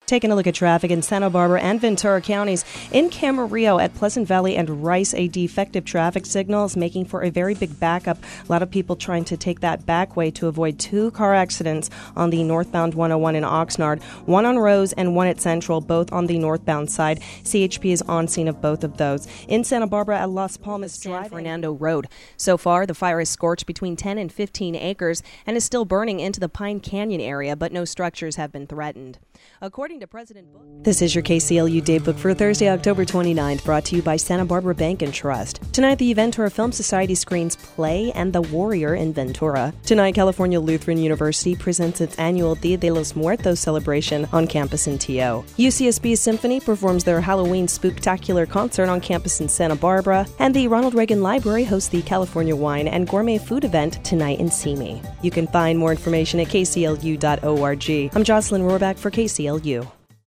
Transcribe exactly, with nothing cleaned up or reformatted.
Taking a look at traffic in Santa Barbara and Ventura counties. In Camarillo at Pleasant Valley and Rice, a defective traffic signal is making for a very big backup. A lot of people trying to take that back way to avoid two car accidents on the northbound one oh one in Oxnard, one on Rose and one at Central, both on the northbound side. C H P is on scene of both of those. In Santa Barbara at Las Palmas Drive, San Fernando Road. So far, the fire has scorched between ten and fifteen acres and is still burning into the Pine Canyon area, but no structures have been threatened. According to President Bush. This is your K C L U Daybook for Thursday, October twenty-ninth, brought to you by Santa Barbara Bank and Trust. Tonight, the Ventura Film Society screens Play and the Warrior in Ventura. Tonight, California Lutheran University presents its annual Dia de los Muertos celebration on campus in T O. U C S B Symphony performs their Halloween Spooktacular concert on campus in Santa Barbara, and the Ronald Reagan Library hosts the California Wine and Gourmet Food event tonight in Simi. You can find more information at K C L U dot org. I'm Jocelyn Rohrbach for K C L U.